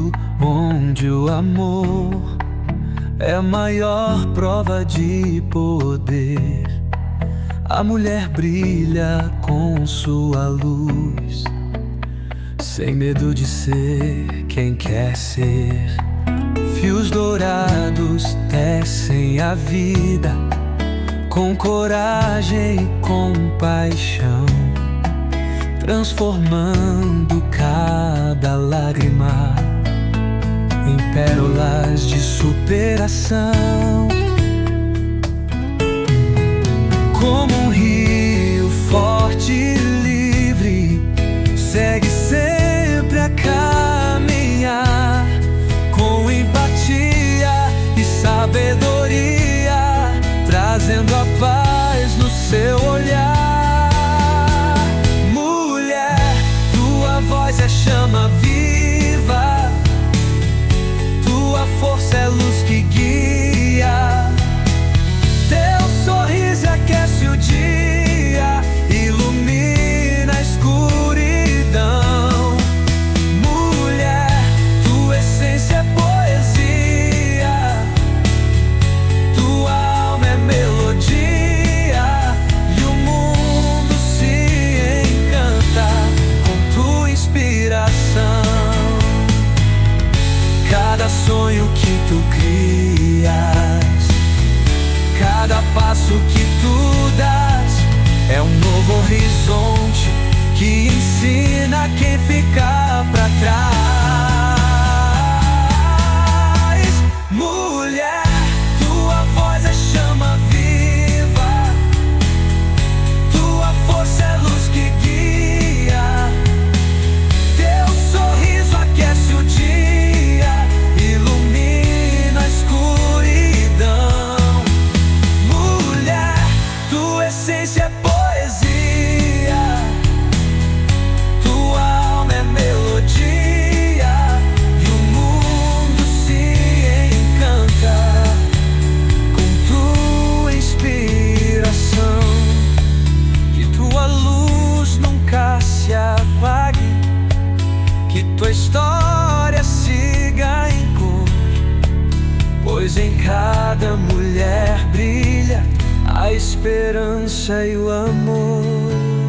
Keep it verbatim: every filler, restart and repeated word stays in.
onde o amor é a maior prova de poder. A mulher brilha com sua luz, sem medo de ser quem quer ser. Fios dourados tecem a vida, com coragem e compaixão, transformando cada lágrima em pérolas de superação. Como um rio forte e livre, segue sempre a caminhar, com empatia e sabedoria, trazendo a paz no seu olhar. Mulher, tua voz é chama viva, tua força é luz que guia. Teu sorriso aquece o dia, ilumina a escuridão. Mulher, tua essência é poesia, tua alma é melodia, e o mundo se encanta com tua inspiração. Cada sonho que tu crias, cada passo que tu dás, é um novo horizonte que ensina quem fica pra trás. Mulher, tua voz é chama viva, tua força é luz que guia. Teu sorriso aquece o dia, ilumina a escuridão. Mulher, tua essência é poesia, tua alma é melodia, e o mundo se encanta com tua inspiração. Que tua luz nunca se apague, que tua história siga em cor, pois em cada mulher brilha a esperança e o amor.